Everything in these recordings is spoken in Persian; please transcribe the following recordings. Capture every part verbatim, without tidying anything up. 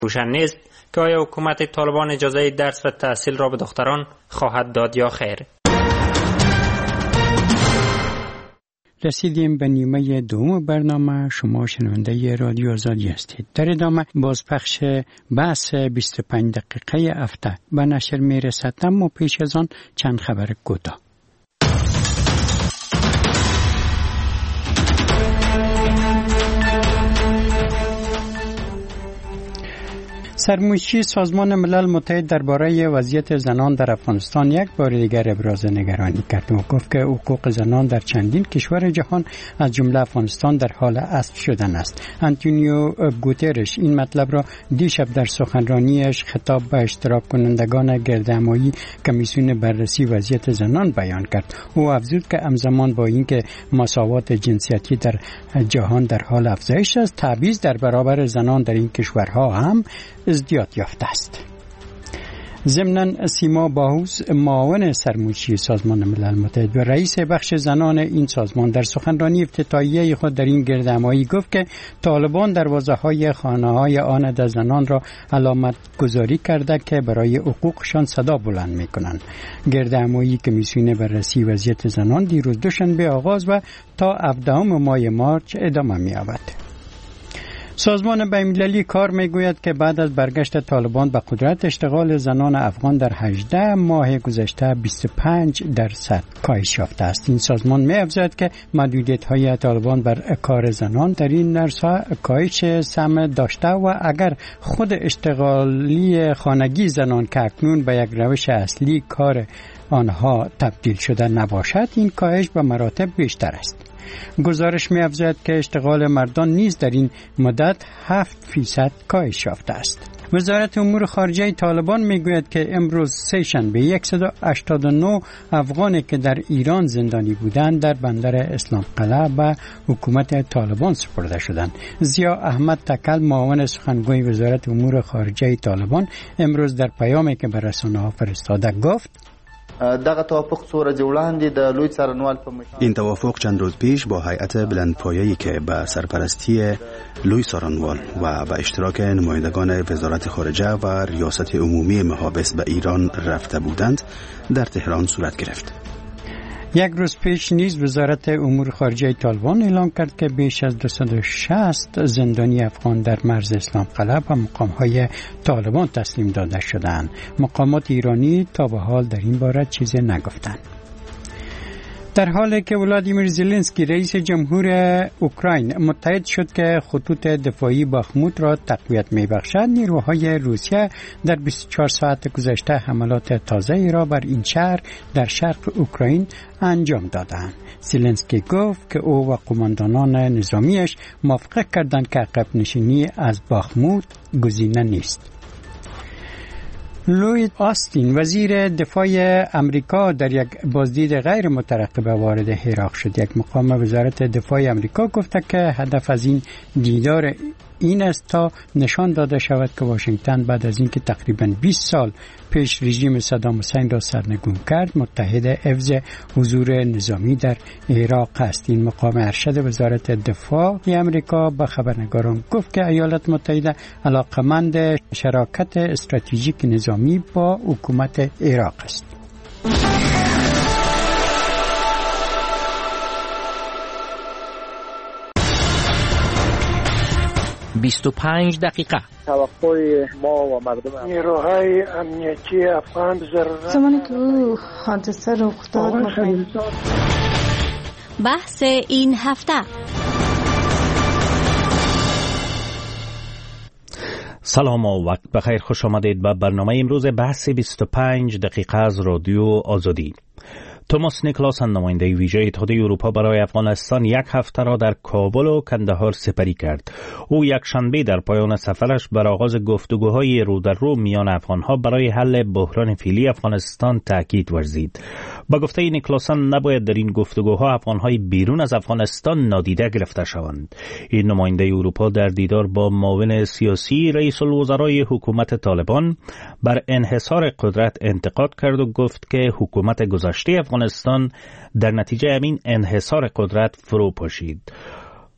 روشن نیست که آیا حکومت طالبان اجازه درس و تحصیل را به دختران خواهد داد یا خیر. رسیدیم به نیمه دوم برنامه. شما شنونده رادیو آزادی هستید. در ادامه بازپخش بحث بیست و پنج دقیقه هفته به نشر میرسد، اما پیش از آن چند خبر کوتاه. سرمنشی سازمان ملل متحد درباره وضعیت زنان در افغانستان یک بار دیگر ابراز نگرانی کرد و گفت که حقوق زنان در چندین کشور جهان از جمله افغانستان در حال اسب شدن است. آنتونیو گوترش این مطلب را دیشب در سخنرانیش خطاب به اشتراک کنندگان گردهمایی کمیسیون بررسی وضعیت زنان بیان کرد. او افزود که همزمان با اینکه مساوات جنسیتی در جهان در حال افزایش است، تبعیض در برابر زنان در این کشورها هم ازدیاد یافته است. ضمناً سیما باهوس معاون سرمنشی سازمان ملل متحد و رئیس بخش زنان این سازمان در سخنرانی افتتاحیه خود در این گردهمایی گفت که طالبان دروازه‌های خانه‌های آنده زنان را علامت گذاری کرده که برای حقوقشان صدا بلند می‌کنند. گردهمایی کمیسیون بررسی وضعیت زنان دیروز دوشنبه آغاز و تا هفدهم ماه مارچ ادامه می‌یابد. سازمان بین‌المللی کار میگوید که بعد از برگشت طالبان به قدرت، اشتغال زنان افغان در هجده ماه گذشته بیست و پنج درصد کاهش یافته است. این سازمان می‌افزاید که محدودیت‌های طالبان بر کار زنان در این عرصه کاهش سم داشته و اگر خود اشتغالی خانگی زنان که اکنون به یک روش اصلی کار آنها تبدیل شده نباشد، این کاهش به مراتب بیشتر است. گزارش می افزاید که اشتغال مردان نیز در این مدت هفت فیصد کاهش یافته است. وزارت امور خارجه طالبان می گوید که امروز سه‌شنبه صد و هشتاد و نه افغانی که در ایران زندانی بودند در بندر اسلام قلعه به حکومت طالبان سپرده شدند. ضیا احمد تکل معاون سخنگوی وزارت امور خارجه طالبان امروز در پیامی که به رسانه‌ها فرستاده گفت دغه توافق څو ورځې وړاندې د لوی څارنوال په این توافق چند روز پیش با هیئت بلندپایه‌ای که به سرپرستی لوی څارنوال و به اشتراک نمایندگان وزارت خارجه و ریاست عمومی محابس به ایران رفته بودند در تهران صورت گرفت. یک روز پیش نیز وزارت امور خارجه طالبان اعلام کرد که بیش از دویست و شصت زندانی افغان در مرز اسلام قلعه به مقام‌های طالبان تسلیم داده شدند. مقامات ایرانی تا به حال در این باره چیزی نگفتند. در حالی که ولادیمیر زلنسکی رئیس جمهور اوکراین متحد شد که خطوط دفاعی باخموت را تقویت می‌بخشد، نیروهای روسیه در بیست و چهار ساعت گذشته حملات تازه‌ای را بر این شهر در شرق اوکراین انجام دادند. زلنسکی گفت که او و قماندانان نظامیش موافقت کردند که عقب نشینی از باخموت گزینه نیست. لوید آستین وزیر دفاع امریکا در یک بازدید غیر مترقبه وارد عراق شد. یک مقام وزارت دفاع امریکا گفته که هدف از این دیدار این است تا نشان داده شود که واشنگتن بعد از اینکه تقریباً بیست سال پیش رژیم صدام حسین را سرنگون کرد، متحد حفظ حضور نظامی در عراق است. این مقام ارشد وزارت دفاع امریکا به خبرنگاران گفت که ایالات متحده علاقمند شراکت استراتژیک نظامی با حکومت عراق است. بیست و پنج دقیقه. توقع ما و مردم نیروهای امنیتی افغان ضرورت زمانی که او حادثه رخ داد بحث این هفته. سلام و وقت بخیر، خوش آمدید به برنامه امروز بحث بیست و پنج دقیقه از رادیو آزادی. توماس نیکلاسن نماینده ویژه اتحادیه اروپا برای افغانستان یک هفته را در کابل و کندهار سپری کرد. او یک شنبه در پایان سفرش بر آغاز گفتگوهای رو در رو میان افغانها برای حل بحران فعلی افغانستان تاکید ورزید. با گفته نیکلاسن نباید در این گفتگوها افغانهای بیرون از افغانستان نادیده گرفته شوند. این نماینده اروپا در دیدار با معاون سیاسی رئیس الوزرای حکومت طالبان بر انحصار قدرت انتقاد کرد و گفت که حکومت گذشته افغانستان در نتیجه همین انحصار قدرت فرو پاشید.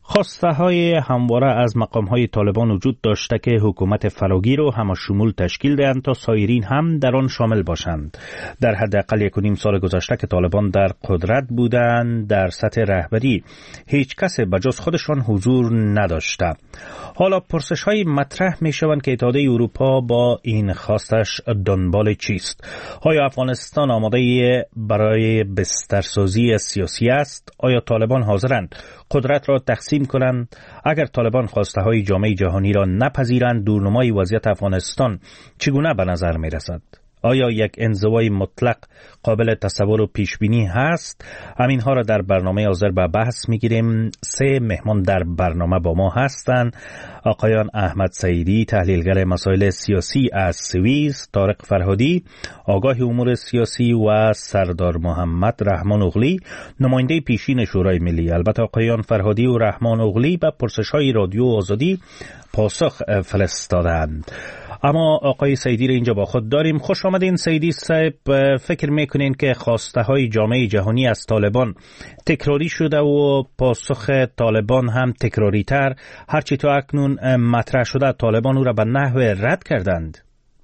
خواسته های همواره از مقام های طالبان وجود داشته که حکومت فراگیر و همشمول تشکیل دهند تا سایرین هم در آن شامل باشند. در حداقل یک و نیم سال گذشته که طالبان در قدرت بودند، در سطح رهبری هیچ کس بجز خودشان حضور نداشته. حالا پرسش های مطرح می شوند که اتحادیه اروپا با این خواستش دنبال چیست؟ آیا افغانستان آماده برای بسترسازی سیاسی است؟ آیا طالبان حاضرند قدرت را تقسیم کنند؟ اگر طالبان خواسته های جامعه جهانی را نپذیرند، دورنمای وضعیت افغانستان چگونه به نظر می رسد؟ آیا یک انزوای مطلق قابل تصور و پیش بینی هست؟ همین ها را در برنامه حاضر به بحث می گیریم. سه مهمان در برنامه با ما هستند: آقایان احمد سعیدی، تحلیلگر مسائل سیاسی از سوئیس، طارق فرهادی، آگاه امور سیاسی، و سردار محمد رحمان اغلی، نماینده پیشین شورای ملی. البته آقایان فرهادی و رحمان اغلی به پرسش‌های رادیو آزادی پاسخ فرستادند. اما آقای سعیدی را اینجا با خود داریم. خوش آمدین سعیدی صاحب. فکر میکنین که خواسته های جامعه جهانی از طالبان تکراری شده و پاسخ طالبان هم تکراری تر؟ هرچی تا اکنون مطرح شده طالبان او را به نحو رد کردند.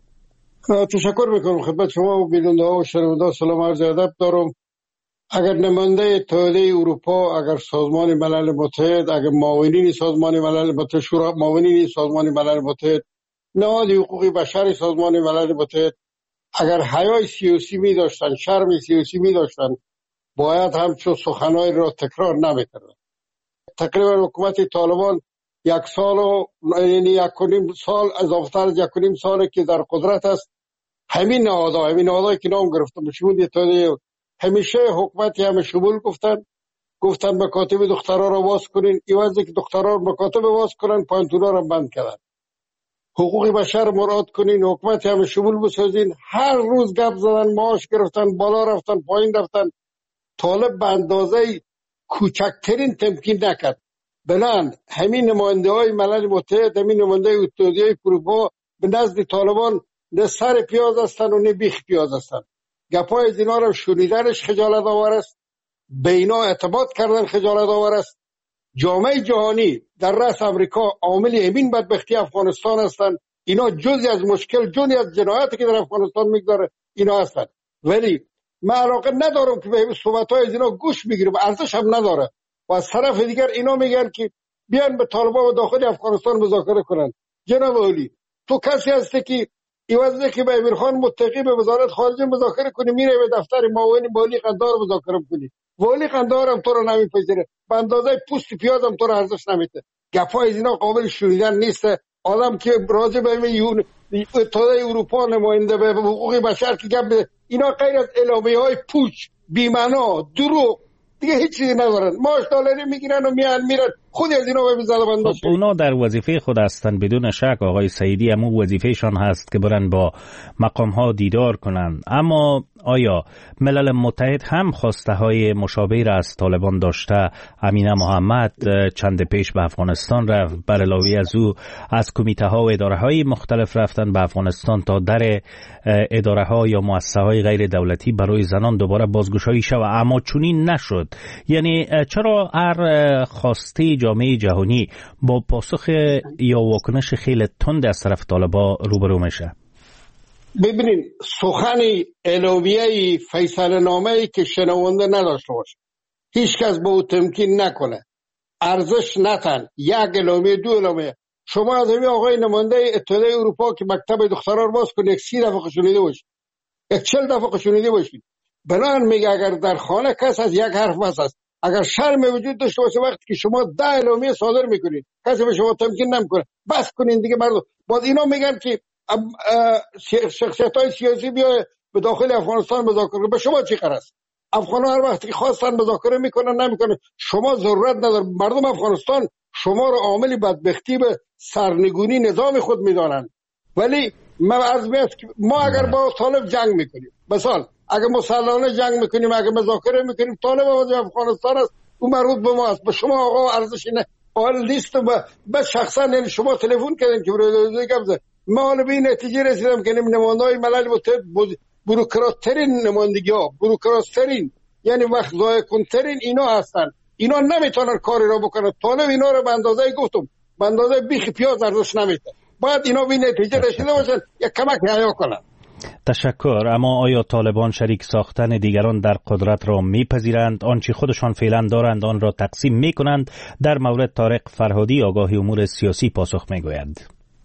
تشکر میکنم خدمت شما و بیننده ها و شنونده. سلام عرض ادب دارم. اگر نماینده اتحادیه اروپا، اگر سازمان ملل متحد، اگر معاونین سازمان ملل متحد، شورا معاونین سازمان ملل متحد، نهاد حقوق بشر سازمان ملل متحد اگر حیای سیاسی می داشتن، شرم سیاسی می داشتن، باید همچون سخنهای را تکرار نمی کردن. تقریبا حکومت طالبان یک سال و یعنی یک و نیم سال، اضافه تر از یک و نیم ساله که در قدرت است، همین نهادها، همین نهادهایی که نام گرفتم بشمول اتحادیه، همیشه حکومتی همه شمول گفتن گفتن مکاتب دخترها را باز کنین. ایوازی که دخترها مکاتب باز کنن، پانتونا را بند کردن. حقوق بشر مراد کنین، حکومت همه شمول بسازین. هر روز گپ زدن، معاش گرفتن، بالا رفتن، پایین رفتن. طالب به اندازه کوچکترین تمکین نکرد. بلند همین نماینده های ملل متحد، همین نماینده اتحادیه اروپا به نزد طالبان نه سر پیاز هستن و نه بیخ پیاز هستن. گپای از اینا را شنیدنش خجالت آور است، به اینا اعتماد کردن خجالت آور است. جامعه جهانی در رأس امریکا عامل همین بدبختی افغانستان هستند. اینا جزئی از مشکل، جزئی از جنایتی که در افغانستان میگذاره اینا هستند. ولی من علاقه ندارم که به صحبت‌های از اینا گوش بگیرم، ارزش هم نداره. و از طرف دیگر اینا میگن که بیان به طالبان و داخل افغانستان مذاکره کنن. جناب عالی، تو کسی هستی که ایوازه که به امیرخان متقی به وزارت خارجه مذاکره کنی، میره به دفتر معاون والی قندهار مذاکره کنی. والی قندهار هم تو رو نمیپذیره، به اندازه پوست پیاز هم تو رو ارزش نمیده. گپای از اینا قابل شنیدن نیست. آدم که راضی به میون اتحادیه اروپا نماینده به حقوق بشر که گپ اینا غیر از اعلامیه‌های پوچ، بی‌معنا، دروغ، دیگه هیچ چیزی ندارن. ماش دلاری میگیرن و میان میرن. خود از اینا به زده بنده. خب اونا در وظیفه خود هستن بدون شک. آقای سعیدی هم وظیفهشان هست که برن با مقام ها دیدار کنن. اما آیا ملل متحد هم خواسته های مشابه را از طالبان داشته؟ امینه محمد چند پیش به افغانستان رفت، بر علاوه از او از کمیته ها و اداره های مختلف رفتن به افغانستان تا در اداره ها یا مؤسسه های غیر دولتی برای زنان دوباره بازگشایی شود، اما چنین نشد. یعنی چرا هر خواسته جامعه جهانی با پاسخ یا واکنش خیلی تند از طرف طالبان روبرو میشه؟ ببینین، سخن اعلامیه فیصله نامه‌ای که شنونده نداشته باشه، هیچ کس به او تمکین نکنه، ارزش نتن، یک اعلامیه دو اعلامیه. شما از همین آقای نماینده اتحادیه اروپا که مکتب دخترها رو باز کنید، یک سی دفعه شنیده باشید، یک چل دفعه شنیده باشید. بنان میگه اگر در خانه کس از یک حرف بس است، اگر شرم وجود داشته باشه وقتی که شما ده اعلامیه صادر میکنید کسی به شما تمکین نمیکنه، بس کنین دیگه مردم. باز اینا میگن که شخصیت‌های سیاسی بیای به داخل افغانستان مذاکره. به شما چی قرار است؟ افغان‌ها هر وقتی خواستن مذاکره میکنن نمیکنن. شما ضرورت نداره. مردم افغانستان شما رو عامل بدبختی به سرنگونی نظام خود میدانن. ولی ما از ما اگر با طالب جنگ میکنیم، مثلا اگر مسلحانه جنگ میکنیم، اگر مذاکره میکنیم، طالب آواز افغانستان است، اون مربوط به ما است. به شما آقا ارزشی نه حال نیست. به شخصا یعنی شما تلفن کردین که روزی گفت ما حالا به این نتیجه رسیدم که نماینده‌های ملل متحد بوروکرات ترین نمایندگی ها، بوروکرات ترین یعنی وقت ضایع کن ترین اینا هستن. اینا نمیتونن کاری را بکنن. طالب اینا رو به اندازه گفتم به اندازه بیخ پیاز ارزش نمیده. باید اینا به نتیجه رسیده باشن یک کمک حیا کنن. تشکر. اما آیا طالبان شریک ساختن دیگران در قدرت را میپذیرند؟ آنچه خودشان فعلا دارند آن را تقسیم میکنند؟ در مورد طارق فرهادی آگاهی امور سیاسی پاسخ میگوید.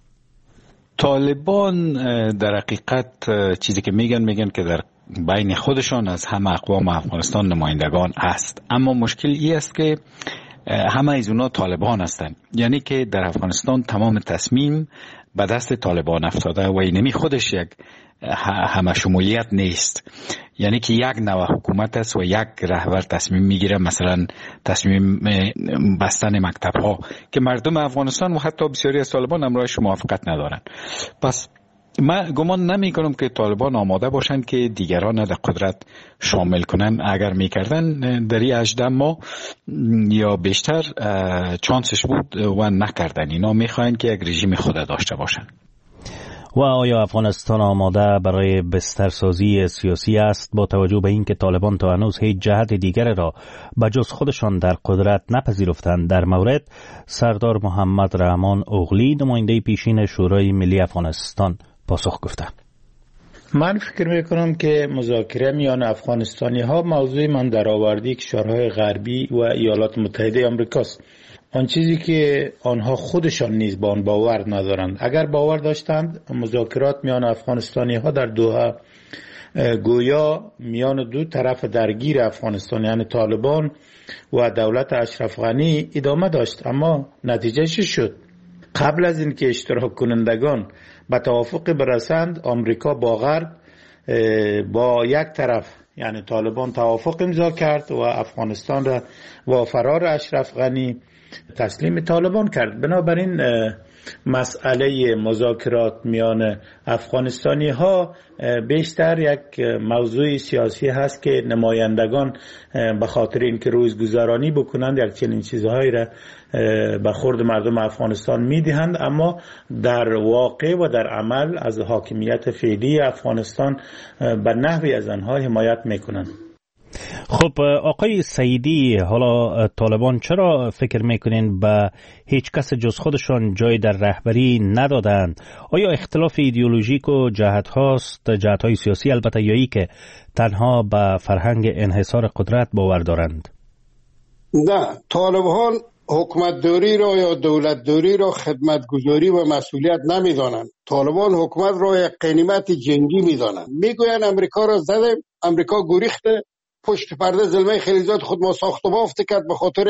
طالبان در حقیقت چیزی که میگن میگن که در بین خودشان از همه اقوام افغانستان نمایندگان است، اما مشکل ای است که همه از اونا طالبان هستند. یعنی که در افغانستان تمام تصمیم به دست طالبان افتاده و اینمی خودش یک همه شمولیت نیست. یعنی که یک نوع حکومت است و یک رهبر تصمیم میگیره، مثلا تصمیم بستن مکتب ها که مردم افغانستان و حتی بسیاری از طالبان امرایش موافقت ندارن. پس من گمان نمی کنم که طالبان آماده باشند که دیگران در قدرت شامل کنن. اگر میکردن در این هجده ماه یا بیشتر چانسش بود و نکردن. اینا میخواین که یک رژیم خود داشته باشند. و آیا افغانستان آماده برای بسترسازی سیاسی است با توجه به اینکه طالبان تا هنوز هیچ جهت دیگر را به جز خودشان در قدرت نپذیرفتند؟ در مورد سردار محمد رحمان اوغلی نماینده پیشین شورای ملی افغانستان پاسخ گفته. من فکر میکنم که مذاکره میان افغانستانی ها موضوع من درآوردی کشورهای غربی و ایالات متحده آمریکاست. آن چیزی که آنها خودشان نیز با آن باور ندارند. اگر باور داشتند مذاکرات میان افغانستانی ها در دوحه گویا میان دو طرف درگیر افغانستان یعنی طالبان و دولت اشرف غنی ادامه داشت. اما نتیجه چی شد؟ قبل از اینکه اشتراک کنندگان به توافق برسند، آمریکا با غرب با یک طرف یعنی طالبان توافق امضا کرد و افغانستان را با فرار اشرف غنی تسلیم طالبان کرد. بنابراین مسئله مذاکرات میان افغانستانی ها بیشتر یک موضوع سیاسی هست که نمایندگان به خاطر اینکه روزگذرانی بکنند یک چنین چیزهایی را به خورد مردم افغانستان میدهند، اما در واقع و در عمل از حاکمیت فعلی افغانستان به نحوی از آنها حمایت میکنند. خب آقای سعیدی، حالا طالبان چرا فکر میکنین به هیچ کس جز خودشان جای در رهبری ندادند؟ آیا اختلاف ایدئولوژیک و جهت هاست، جهت های سیاسی البته، یا ای که تنها به فرهنگ انحصار قدرت باور دارند؟ نه، طالبان حکومتداری را یا دولتداری را خدمتگزاری و مسئولیت نمیدانند. طالبان حکومت را یک قنیمت جنگی میدانند. میگویند امریکا را زدیم، امریکا گریخته، پشت پرده زلمه خلیزات خود ما ساخت و بافت کرد به خاطر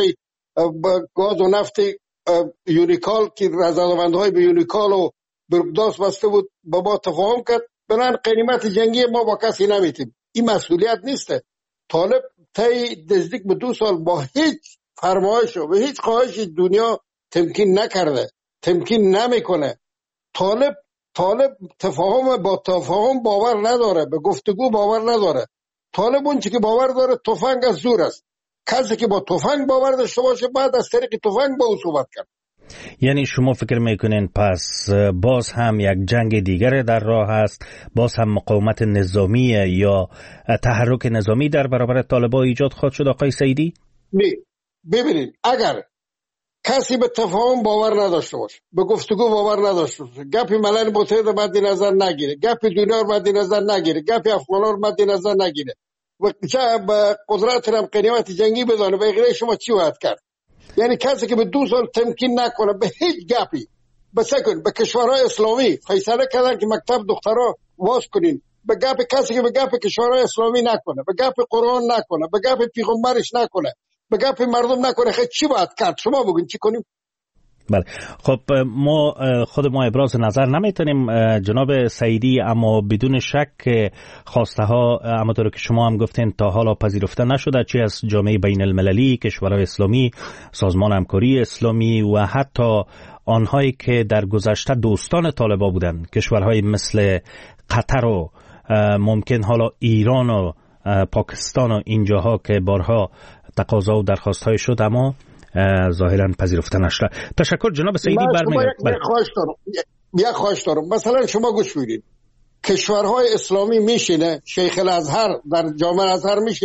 گاز و نفت یونیکال که رضاوندهای به یونیکال و برگداس بسته بود با ما تفاهم کرد. بنان قنیمت جنگی ما با کسی نمیتیم. این مسئولیت نیسته. طالب طی نزدیک به دو سال با هیچ فرمایش و به هیچ خواهش دنیا تمکین نکرده، تمکین نمیکنه. طالب طالب تفاهم با تفاهم باور نداره، به گفتگو باور نداره. طالب اون چی که باور داره تفنگ از زور است. کسی که با تفنگ باور داشته باشه بعد از طریق تفنگ با او صحبت کرد. یعنی شما فکر میکنین پس باز هم یک جنگ دیگر در راه است، باز هم مقاومت نظامی یا تحرک نظامی در برابر طالبان ایجاد خواهد شد آقای سعیدی؟ نه، ببینید اگر کسی به تفاهم باور نداشته باشه، به گفتگو باور نداشته باشه، گپ ملل متحد مد نظر نگیره، گپ دنیا رو مد نظر نگیره، گپ افغانان رو مد نظر نگیره و چه به قدرت هم قنیمت جنگی بدانه، به غیر شما چی باید کرد؟ یعنی کسی که به دو سال تمکین نکنه به هیچ گپی، به سکن به کشورهای اسلامی فیصله کردن که مکتب دخترها واس کنین، به گپ کسی که به گپ کشورهای اسلامی نکنه، به گپ قرآن نکنه، به گپ پیغمبرش نکنه، به گپ مردم نکنه، خیلی چی باید کرد؟ شما بگین چی کنیم؟ بله، خب ما خود ما ابراز نظر نمیتونیم جناب سعیدی، اما بدون شک خواسته ها همونطور که شما هم گفتین تا حالا پذیرفته نشده، چه از جامعه بین المللی، کشورهای اسلامی، سازمان همکاری اسلامی و حتی آنهایی که در گذشته دوستان طالبان بودند، کشورهای مثل قطر و ممکن حالا ایران و پاکستان و اینجاها که بارها تقاضا و درخواست های شد اما ظاهرا پذیرفته نشده. تشکر جناب سعیدی. برمیگردم. یک خواهش دارم یک خواهش دارم مثلا شما گوش بدید، کشورهای اسلامی میشینه، شیخ الازهر در جامعه ازهر میشینه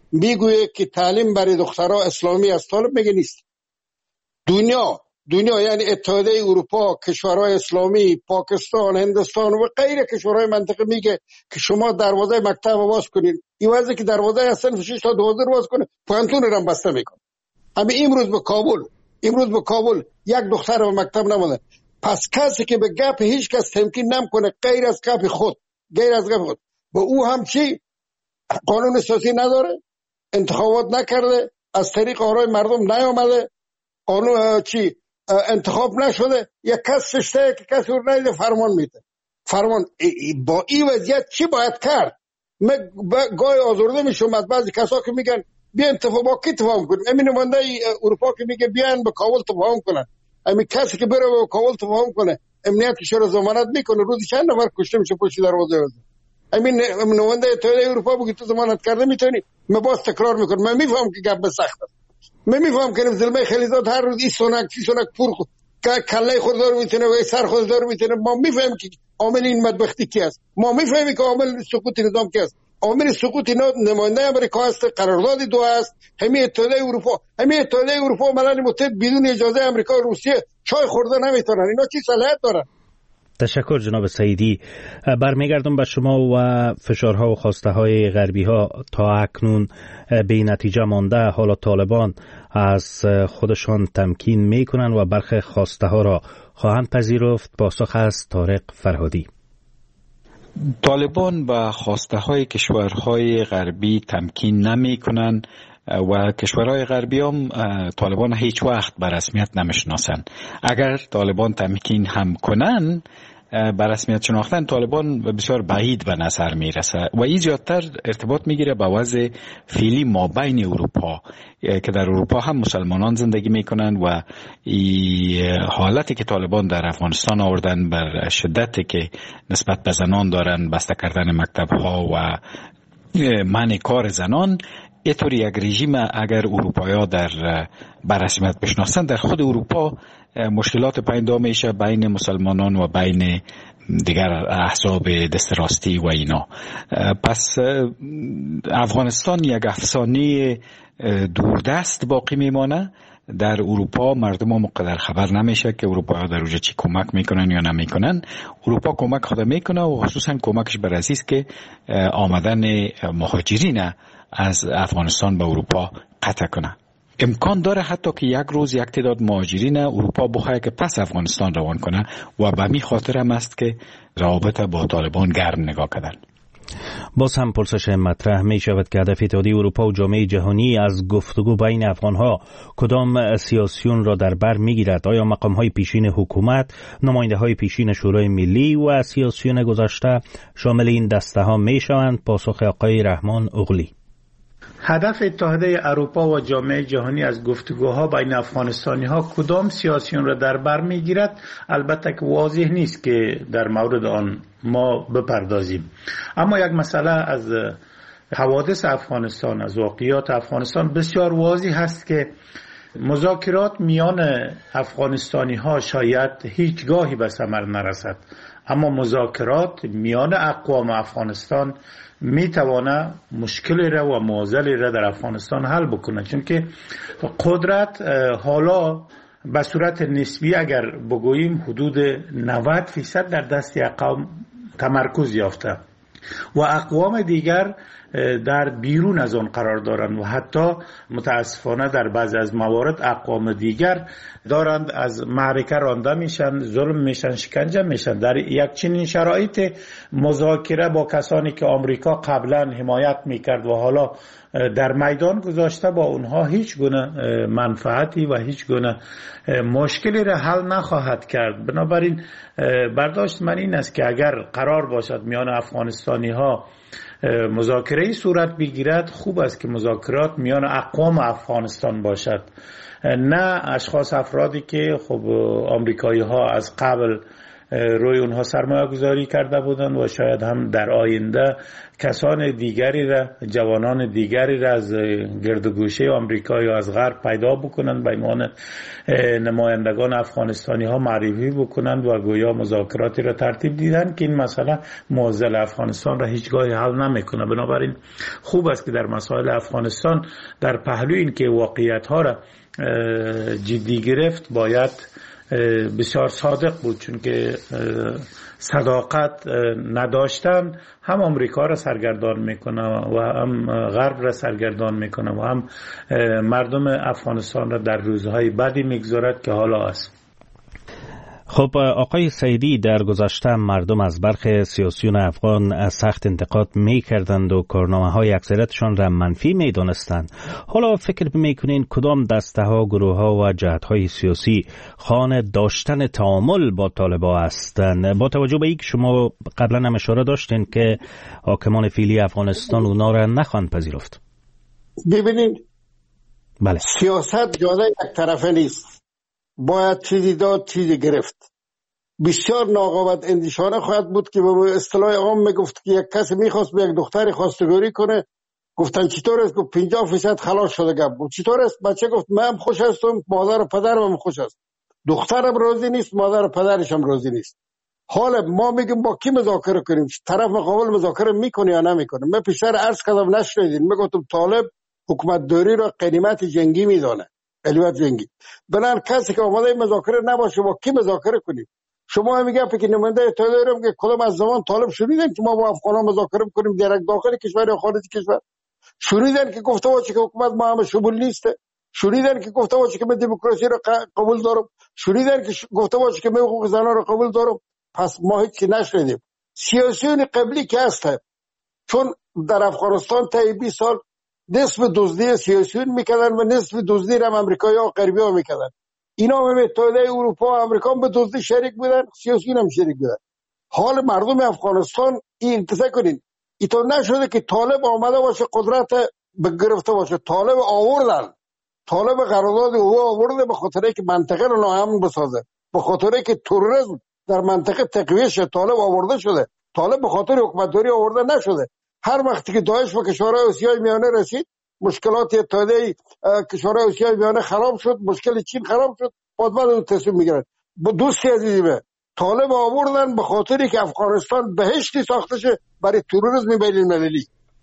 میگویه که تعلیم برای دخترها اسلامی است. طالب میگه نیست. دنیا دنیا یعنی اتحادیه اروپا، کشورهای اسلامی، پاکستان، هندوستان و غیره کشورهای منطقه میگه که شما دروازه مکتب باز کنین. این وضعی که دروازه از صنف شش تا دوازده باز کنه، پانتون رو هم بسته میکنه. اما امروز به کابل امروز به کابل یک دختر به مکتب نمونده. پس کسی که به گپ هیچ کس تمکین نمیکنه غیر از گپ خود غیر از گپ خود با او هم چی قانون اساسی نداره، انتخابات نکرده، از طریق آرای مردم نیامده، قانون چی انتخاب نشده، یک کس سشته که کسی رو نیده فرمان میده. فرمان با این وضعیت چی باید کرد؟ من گاهی آزرده میشم از بعضی کسا که میگن بیان تفاهم با کی تفاهم کنیم. امین نماینده اروپا که میگه بیان به کابل تفاهم کنن، امی کسی که بره به کابل تفاهم کنه امنیتش رو ضمانت میکنه روزی چند نفر کشته میشه پشت دروازه وزیر. امین نماینده اتحادیه اروپا بگی تو ضمانت کرده میتونی. من باز تکرار میکنم، من میفهم که گپ سخت است، من میفهم که زلمه خلیزات هر روز این سونک چی سونک پور کله خود دار میتونه و سر خود دار میتونه. ما میفهمیم که عامل این بدبختی کی است، ما میفهمیم که عامل سقوط نظام کی است. عامل سقوط نماینده امریکا است، قرارداد دو است، همین اتحادیه اروپا. همین اتحادیه اروپا و ملل متحد بدون اجازه امریکا و روسیه چای خورده نمیتونن. اینا چی صلاحیت دارن؟ تشکر جناب سعیدی. برمیگردم به شما و فشارها و خواسته های غربی ها تا اکنون به نتیجه مانده. حالا طالبان از خودشان تمکین میکنن و برخی خواسته ها را خواهند پذیرفت. پاسخ از طارق فرهادی. طالبان با خواسته های کشورهای غربی تمکین نمی کنن و کشورهای غربی هم طالبان هیچ وقت به رسمیت نمیشناسن. اگر طالبان تمکین هم کنن به رسمیت شناختن طالبان بسیار بعید به نظر میرسه و این زیادتر ارتباط میگیره با وضع فعلی مابین اروپا که در اروپا هم مسلمانان زندگی میکنن و حالتی که طالبان در افغانستان آوردن بر شدتی که نسبت به زنان دارن، بسته کردن مکتب ها و منع کار زنان، اینطور یک رژیم اگر اروپایی در بررسمیت بشناسن در خود اروپا مشکلات پیدا میشه بین مسلمانان و بین دیگر احزاب دست راستی و اینا. پس افغانستان یک افسانه دوردست باقی میمانه. در اروپا مردم هم مقدر خبر نمیشه که اروپا در اونجا چی کمک میکنن یا نمیکنن. اروپا کمک خود میکنه و خصوصا کمکش بر اساس که آمدن مهاجرین از افغانستان به اروپا قطع کنه. امکان داره حتی که یک روز یک تعداد مهاجرین اروپا بخواه که پس افغانستان روان کنه و به می خاطر هم است که روابط با طالبان گرم نگاه کردن. باز هم پرسش مطرح می شود که هدف اتحادیه اروپا و جامعه جهانی از گفتگو بین افغانها کدام سیاسیون را در بر می گیرد؟ آیا مقام های پیشین حکومت، نماینده های پیشین شورای ملی و سیاسیون گذشته شامل این دسته ها می شوند؟ پاسخ آقای رحمان اغلی. هدف اتحادیه اروپا و جامعه جهانی از گفتگوها بین افغانستانی ها کدام سیاسیون را در بر می گیرد البته که واضح نیست که در مورد آن ما بپردازیم. اما یک مسئله از حوادث افغانستان، از واقعیات افغانستان بسیار واضح هست که مذاکرات میان افغانستانی ها شاید هیچگاهی به ثمر نرسد، اما مذاکرات میان اقوام افغانستان می توانه مشکلی را و معضلی را در افغانستان حل بکنه، چون که قدرت حالا به صورت نسبی اگر بگوییم حدود نود فیصد در دست اقوام تمرکز یافته و اقوام دیگر در بیرون از آن قرار دارند و حتی متاسفانه در بعضی از موارد اقوام دیگر دارند از معرکه رانده میشن، ظلم میشن، شکنجه میشن. در یک چنین شرایط مذاکره با کسانی که آمریکا قبلا حمایت میکرد و حالا در میدان گذاشته با اونها هیچ گونه منفعتی و هیچ گونه مشکلی را حل نخواهد کرد. بنابراین برداشت من این است که اگر قرار باشد میان افغانستانی ها مذاکره صورت بگیرد، خوب است که مذاکرات میان اقوام افغانستان باشد، نه اشخاص افرادی که خب آمریکایی ها از قبل روی اونها سرمایه گذاری کرده بودند و شاید هم در آینده کسان دیگری را، جوانان دیگری را از گردوگوشه آمریکا یا از غرب پیدا بکنند به عنوان نمایندگان افغانستانی ها معرفی بکنند و گویا مذاکراتی را ترتیب دیدن که این مسئله معضل افغانستان را هیچگاه حل نمیکنه. بنابراین خوب است که در مسائل افغانستان در پهلو این که واقعیت ها را جدی گرفت باید بسیار صادق بود، چون که صداقت نداشتن هم آمریکا را سرگردان میکنه و هم غرب را سرگردان میکنه و هم مردم افغانستان را در روزهای بدی میگذارد که حالا است. خب آقای سعیدی، در گذشته مردم از برخی سیاسیون افغان سخت انتقاد می کردند و کارنامه های اکثریتشان را منفی می دانستند. حالا فکر می کنین کدام دسته ها، گروه ها و جهت های سیاسی خواهان داشتن تعامل با طالبان هستند، با توجه به اینکه شما قبلا هم اشاره داشتین که حاکمان فعلی افغانستان اونا را نخواهند پذیرفت؟ ببینید، بله، سیاست جاده یک طرفه نیست، باید چیزی داد چیزی گرفت. بسیار ناقابت اندیشانه خواهد بود که به اصطلاح عام میگفت که یک کسی میخواست به یک دختری خواستگاری کنه، گفتن چطور است؟ گفت پنجاه فیصد خلاص شده. گپ گفت چطور است؟ بچه گفت من خوش هستم، مادر و پدرم خوش است. دخترم راضی نیست، مادر و پدرش هم راضی نیست. حالا ما میگیم با کی مذاکره کنیم؟ طرف مقابل مذاکره میکنه یا نمیکنه؟ من پیشتر عرض کردم نشنیدین، میگفتم طالب حکومت داری را غنیمت جنگی میدانه، غنیمت جنگی. بنان کسی که آماده مذاکره نباشه با کی مذاکره کنیم؟ شما میگه که نماینده طالب که کدام از زمان طالب شنیدن که ما با افغانان مذاکره کنیم در داخل کشور یا خارج کشور؟ شنیدن که گفته باشه که حکومت ما هم شمول نیسته؟ شنیدن که گفته باشه که من دموکراسی را قبول دارم؟ شنیدن که گفته باشه که من حقوق زنان را قبول دارم؟ پس ما هیچ نشنیدیم. سیاسیون قبلی که هست، چون در افغانستان تا بیست سال نصف دزدی سیاسیون میکردن و نصف دزدی هم امریکایی ها و غربی ها میکردن. اینا هم متحده اروپا و امریکا به دزدی شریک بودن، سیاسیون هم شریک بودن. حال مردم افغانستان این انتظار کنین، اینطور نشده که طالب آمده باشه قدرت بگرفته باشه. طالب آوردن، طالب قرارداد او آورده به خاطر که منطقه رو ناامن بسازه، به خاطر که تروریسم در منطقه تقویه شه. طالب آورده شده، طالب به خاطر حکومتداری آورده نشده. هر وقتی که داعش و کشورهای آسیای میانه رسید، مشکلات اتحادیه کشورهای آسیای میانه خراب شد، مشکل چین خراب شد، بعد بعد اون تصمیم میگیرن. با دوستی عزیزی طالب آوردن به خاطری که افغانستان بهشتی ساخته شه برای تروریسم بین المللی.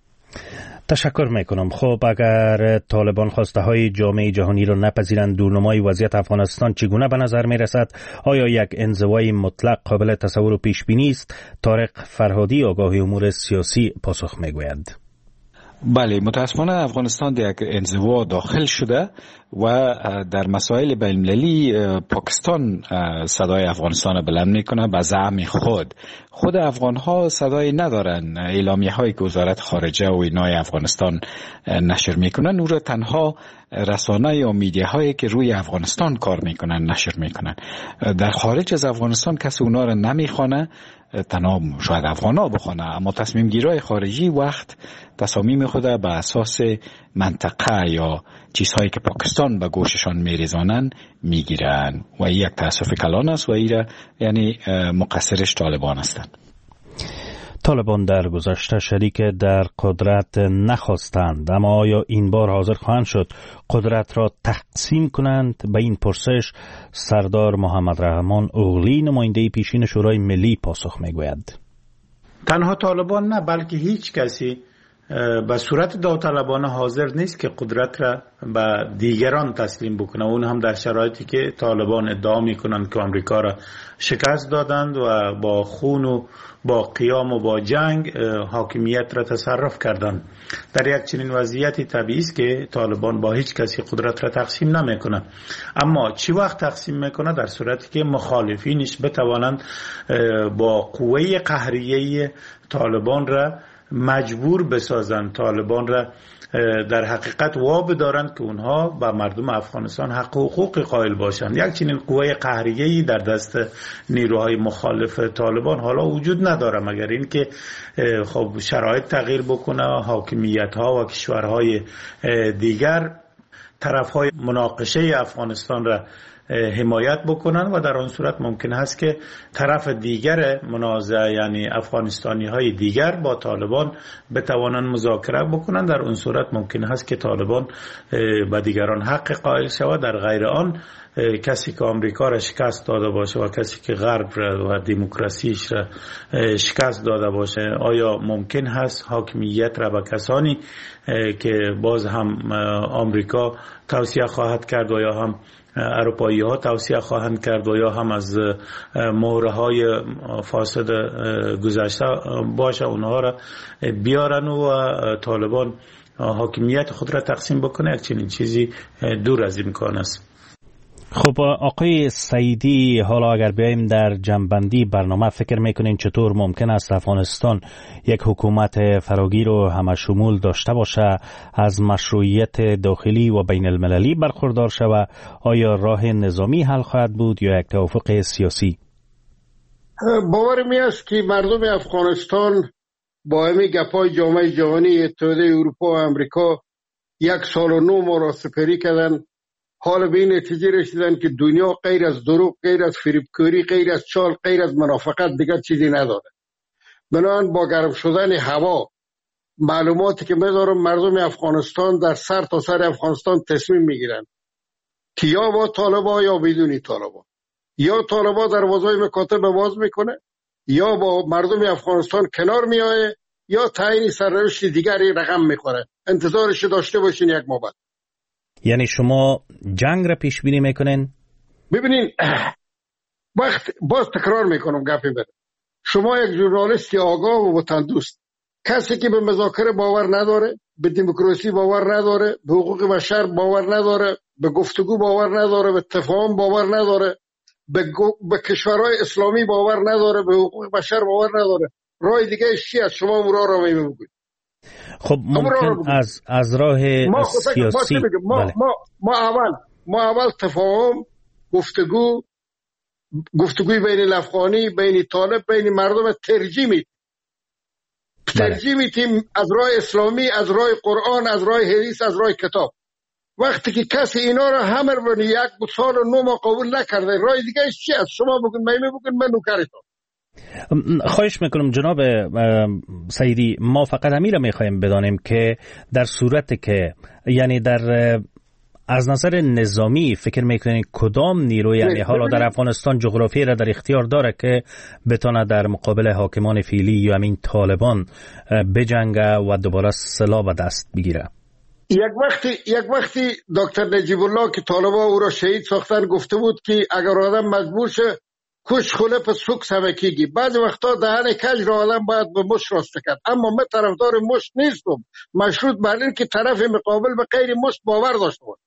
تشکر میکنم. خب اگر طالبان خواسته های جامعه جهانی را نپذیرند، دورنمای وضعیت افغانستان چگونه به نظر میرسد؟ آیا یک انزوای مطلق قابل تصور و پیش بینی است؟ طارق فرهادی، آگاه امور سیاسی، پاسخ میگوید. بله، متاسفانه افغانستان در یک انزوا داخل شده و در مسائل بین‌المللی پاکستان صدای افغانستان بلند میکنه به زعم خود. خود افغان ها صدای ندارن. اعلامیه هایی که وزارت خارجه و اینای افغانستان نشر میکنن او را تنها رسانه یا میدیه هایی که روی افغانستان کار میکنن نشر میکنن. در خارج از افغانستان کسی اونا را نمیخوانه، تنها شاید افغان ها بخوانه، اما تصمیم گیرای خارجی وقت تصامیم خود به اساس منطقه یا چیزهایی که پاکستان به گوششان میریزانن میگیرن و این یک تاسف کلان است و این یعنی مقصرش طالبان هستند. طالبان در گذشته شریک در قدرت نخواستند، اما آیا این بار حاضر خواهند شد قدرت را تقسیم کنند؟ به این پرسش سردار محمد رحمان اوغلی، نماینده پیشین شورای ملی، پاسخ میگوید. تنها طالبان نه، بلکه هیچ کسی به صورت داوطلبانه حاضر نیست که قدرت را به دیگران تسلیم بکنه، اون هم در شرایطی که طالبان ادعا میکنند که آمریکا را شکست دادند و با خون و با قیام و با جنگ حاکمیت را تصرف کردند. در یک چنین وضعیتی طبیعی است که طالبان با هیچ کسی قدرت را تقسیم نمیکنه. اما چی وقت تقسیم میکنه؟ در صورتی که مخالفینش بتوانند با قوه قهریه طالبان را مجبور بسازند، طالبان را در حقیقت واب دارند که اونها به مردم افغانستان حق و حقوق قائل باشند. یک چنین قوه قهریه‌ای در دست نیروهای مخالف طالبان حالا وجود نداره، مگر این که خب شرایط تغییر بکنه، حاکمیت‌ها و کشورهای دیگر طرفهای مناقشه افغانستان را حمایت بکنن و در آن صورت ممکن است که طرف دیگر منازعه یعنی افغانستانی های دیگر با طالبان بتوانند مذاکره بکنن. در اون صورت ممکن است که طالبان به دیگران حق قائل شود. در غیر آن کسی که آمریکا را شکست داده باشه و کسی که غرب را و دموکراسیش را شکست داده باشه، آیا ممکن هست حاکمیت را به کسانی که باز هم آمریکا توصیه خواهد کرد و یا هم اروپایی ها توصیه خواهند کرد و یا هم از مهره های فاسد گذشته باشه اونها را بیارن و طالبان حاکمیت خود را تقسیم بکنه؟ یک چنین چیزی دور از امکان است. خب آقای سعیدی، حالا اگر بیاییم در جنبندی برنامه، فکر میکنین چطور ممکن است افغانستان یک حکومت فراگیر و همشمول داشته باشه، از مشروعیت داخلی و بین المللی برخوردار شود؟ آیا راه نظامی حل خواهد بود یا یک توافق سیاسی؟ باور می است که مردم افغانستان با همین گپای جامعه جهانی، اتحادیه اروپا و امریکا یک سال و نو ما را سپری کردن، حال به این نتیجه رسیدن که دنیا غیر از دروغ، غیر از فریبکاری، غیر از چال، غیر از منافقت دیگر چیزی نداره. بنابراین با گرم شدن هوا، معلوماتی که می‌دارم، مردم افغانستان در سر تا سر افغانستان تصمیم میگیرن که یا با طالبان یا بدون طالبان، یا طالبان دروازهای مکاتب باز میکنه یا با مردم افغانستان کنار میایه یا تعیین سرنوشت دیگری رقم میخوره. انتظارش داشته باشین یک ماه بعد. یعنی شما جنگ را پیش بینی میکنین؟ ببینین، وقت باز تکرار میکنم گپی بده. شما یک ژورنالیستی آگاه و وطندوست، کسی که به مذاکره باور نداره، به دموکراسی باور نداره، به حقوق بشر باور نداره، به گفتگو باور نداره، به تفاهم باور نداره، به, به کشورهای اسلامی باور نداره، به حقوق بشر باور نداره، راه دیگه چی است؟ شما مرا را میگید. خب ممکن از از راه ما سیاسی ما, بله. ما ما اول ما اول تفاهم، گفتگو گفتگوی بین الافغانی، بین طالب، بین مردم ترجیح میدیم ترجیح میدیم از راه اسلامی، از راه قرآن، از راه حدیث، از راه کتاب. وقتی که کسی اینا رو همه رو یک سال و نو ما قبول نکرده، راه دیگه چی است؟ شما بگن، من بگن، من نوکرتون. خواهش میکنم جناب سعیدی، ما فقط همین را میخوایم بدانیم که در صورت که یعنی در از نظر نظامی فکر میکنین کدام نیرو، یعنی حالا در افغانستان جغرافی را در اختیار داره که بتونه در مقابل حاکمان فعلی یا همین طالبان بجنگه و دوباره سلاح به دست بگیره؟ یک وقتی یک وقتی دکتر نجیب الله که طالبان او را شهید ساختن گفته بود که اگر آدم مجبور شه کش خله پس سوک سمکیگی. بعض وقتا دهن کج را آدم باید به مش راسته کرد. اما من طرفدار مش نیستم، مشروط بر این که طرف مقابل به غیر مش باور داشته باشه.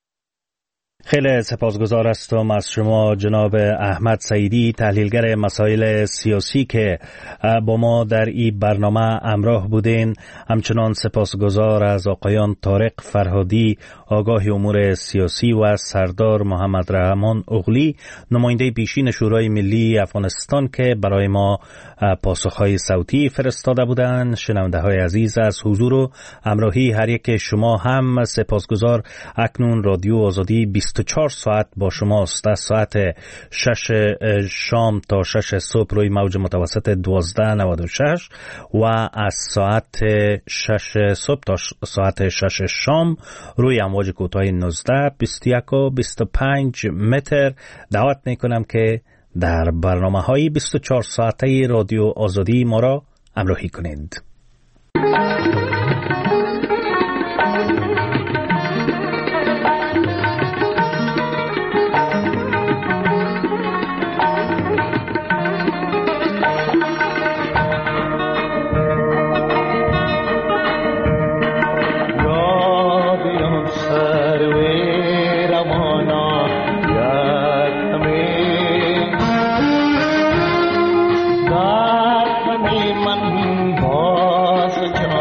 خیلی سپاسگزار هستم از شما جناب احمد سعیدی، تحلیلگر مسائل سیاسی که با ما در این برنامه همراه بودین. همچنان سپاسگزار از آقایان طارق فرهادی، آگاه امور سیاسی، و سردار محمد رحمان اغلی، نماینده پیشین شورای ملی افغانستان که برای ما پاسخهای صوتی فرستاده بودند. شنونده های عزیز، از حضور و همراهی هر یک شما هم سپاسگزار. اکنون رادیو آزادی بیست و چهار ساعت با شماست. از ساعت شش شام تا شش صبح روی موج متوسط دوازده نود و شش و از ساعت شش صبح تا ساعت شش شام روی امواج کوتاه نوزده، بیست و یک و بیست و پنج متر دعوت میکنم که در برنامه های بیست و چهار ساعته رادیو آزادی ما را همراهی کنید. من باز جان